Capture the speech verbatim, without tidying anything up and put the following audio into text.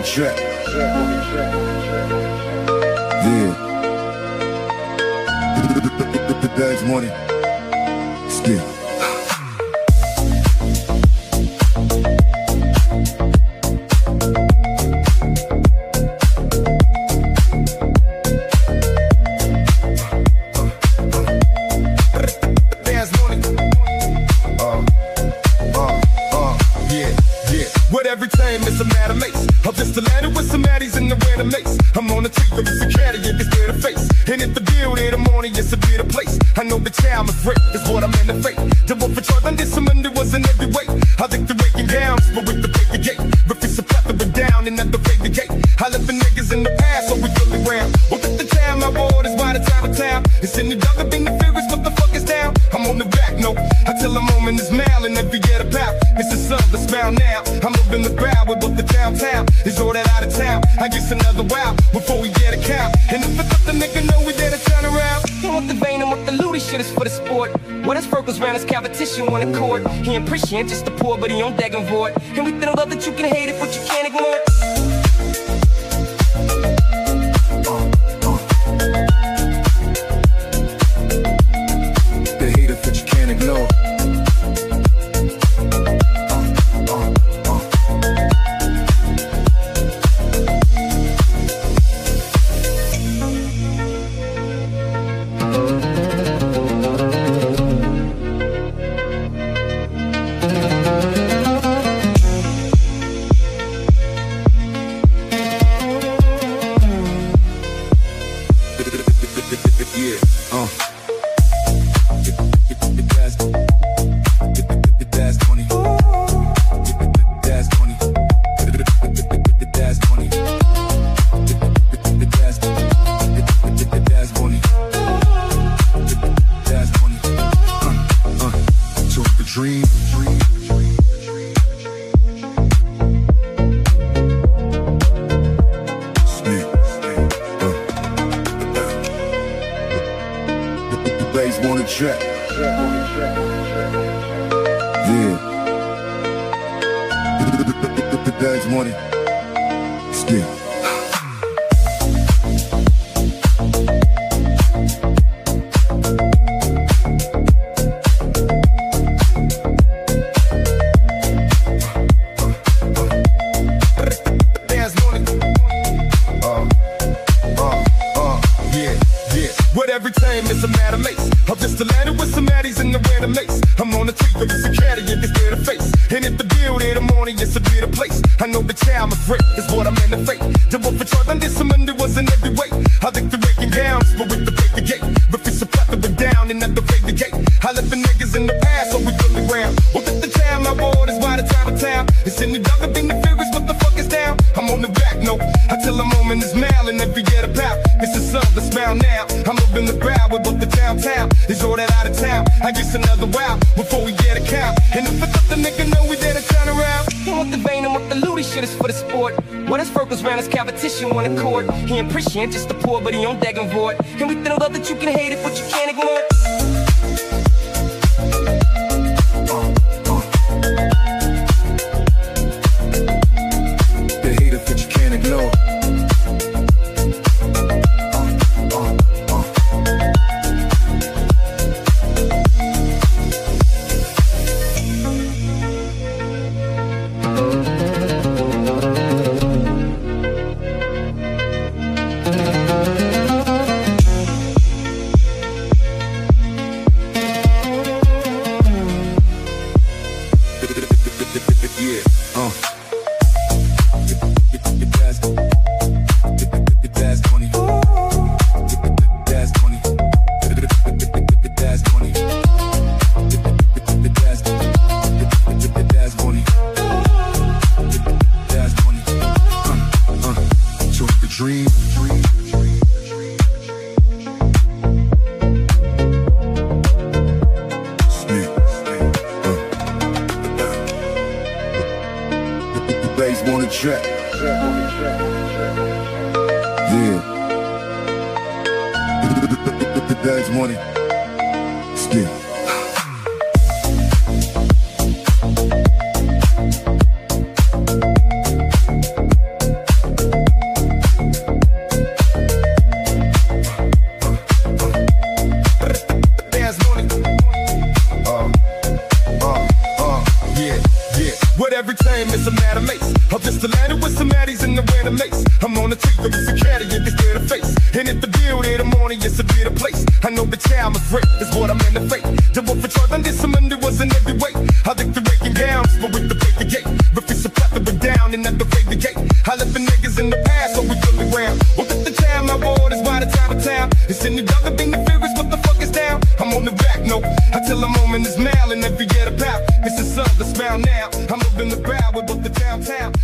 track. Yeah. Bags money. Skip. Every time it's a matter mace. I'm just a ladder with some addies in the random mace. I'm on the take of it's a caddy if it's there to face. And if the deal in the morning is a bit of place, I know the time is right, is what I'm in the fate. The wolf for choice, and this some under was in every way. I think the raking down, but with the break the gate. If it's a plethora down and at the break the gate. I left the niggas in the past, so we go around. Well, at the time I wore is by the time of town. It's in the dog, being the furious, what the fuck is down? I'm on the back, no. I tell a moment is mile and every get about. It's a sub, the smile now. I'm up in the crowd with both the downtown. Is all that out of town. I guess another wow before we get a count. And if it's up the nigga, know we did a turn around. He want the vein and want the loot, shit is for the sport. What his circles round his competition on the court. He ain't appreciate just the poor, but he on dagging void. And we think love that you can hate it, but you can't ignore it. The hater that you can't ignore. Dream. Bags on the track. Yeah. Bags money. Skip. Every time it's a matter mace. I'm just a ladder with some addies in the random mace. I'm on the take of it's a caddy if it's there to face. And if the deal in the morning is a bit of place, I know the time of right is what I'm in the fate. The wolf for choice, and this some under was in every way. I think the raking down, but with the break the gate. If it's a plethora down and at the break the gate. I left the niggas in the past, so we go around. Well, at the time I wore is by the time of town. It's in the dog, being the furious, what the fuck is down? I'm on the back, no. I tell a moment is mile and every get about. It's a sub, the smile now. I'm up in the crowd with both the downtown. Is all that out of town. I guess another wow before we get a count. And if it's up the nigga, know we did a turn around. He want the vein and want the loot, shit is for the sport. What his circles round his competition on the court. He ain't appreciate just the poor, but he on dagging void. And we think love that you can hate it, but you can't ignore it. The hater that you can't ignore. Yeah, uh. Dream. Bags on the track. Yeah. Bags money. Skip. take them to carry it, it's there to face. And if the deal there the morning, it's a better place. I know the child is great, is what I'm in the fate. The wolf for charge, I did some under was in every way. I think the breaking down, but with the break the gate. But it's a plethora down and at the break the gate. I left the niggas in the past, so we feel around. Well, at the time, my ward is by the time of town. It's in the dog, being the furious, what the fuck is down? I'm on the back note, I tell them I'm in this mail and every get about. It's the sun, the smile now. I'm up in the crowd with both the downtown.